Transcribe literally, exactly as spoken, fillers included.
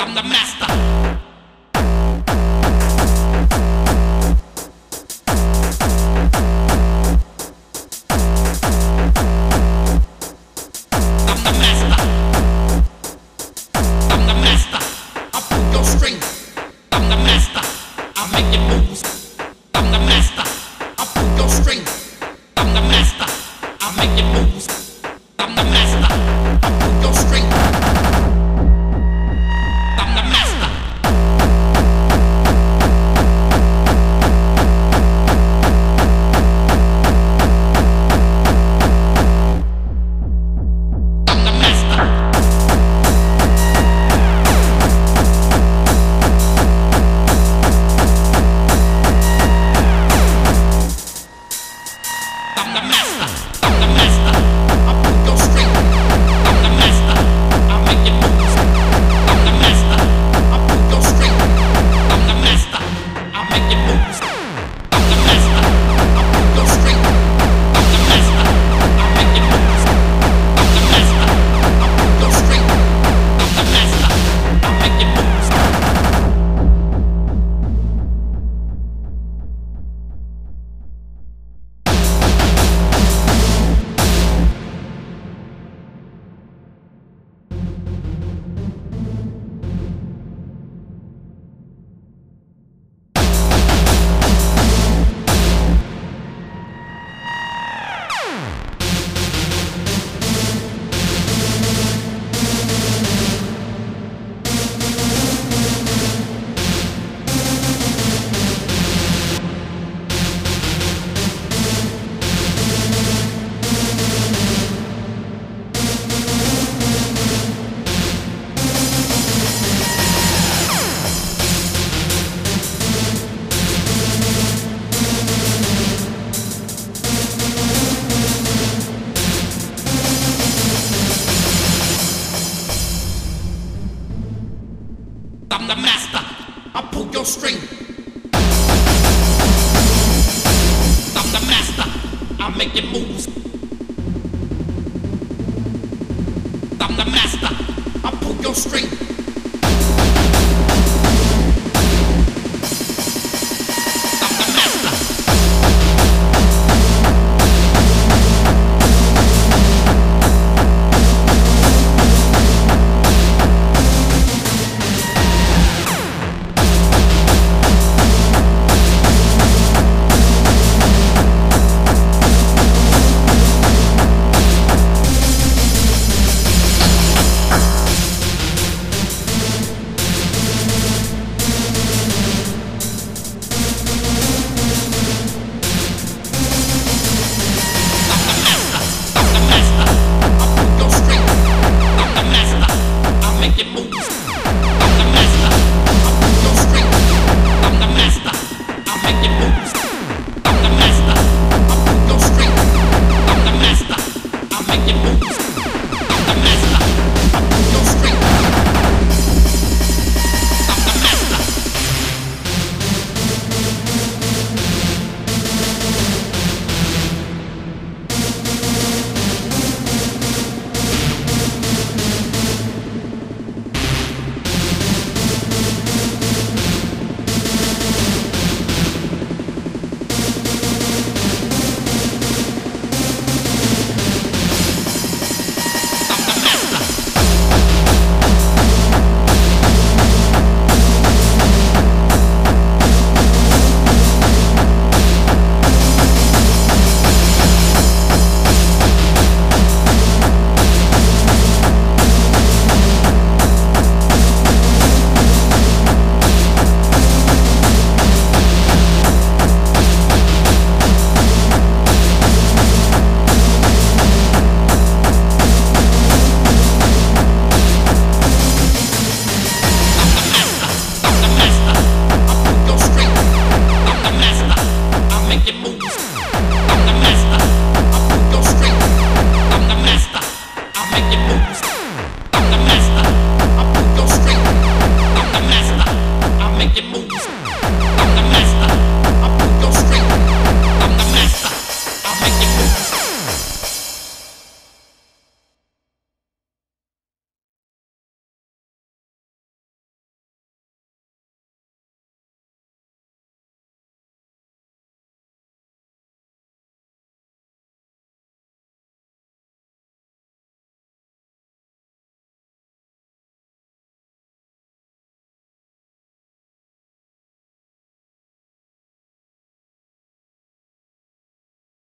I'm the master. I'm the master. I'm the master. I pull your strings. I'm the master. I make your moves. I'm the master. I pull your strings. I'm the master. I make your moves. I'm the master. I pull your strings. I'm the master. I'm the master. I'm the master. I'm the master. I pull your string. I'm the master. I make your moves. I'm the master. I pull your string. I'm the master. I make your moves. I'm the master. I pull your string. I'm the master. I make your moves. I'm the master. I pull your string. I'm the master. I make your moves. I'm the master. I pull your string. I'm the master. I make your moves. I'm the master. I pull your string.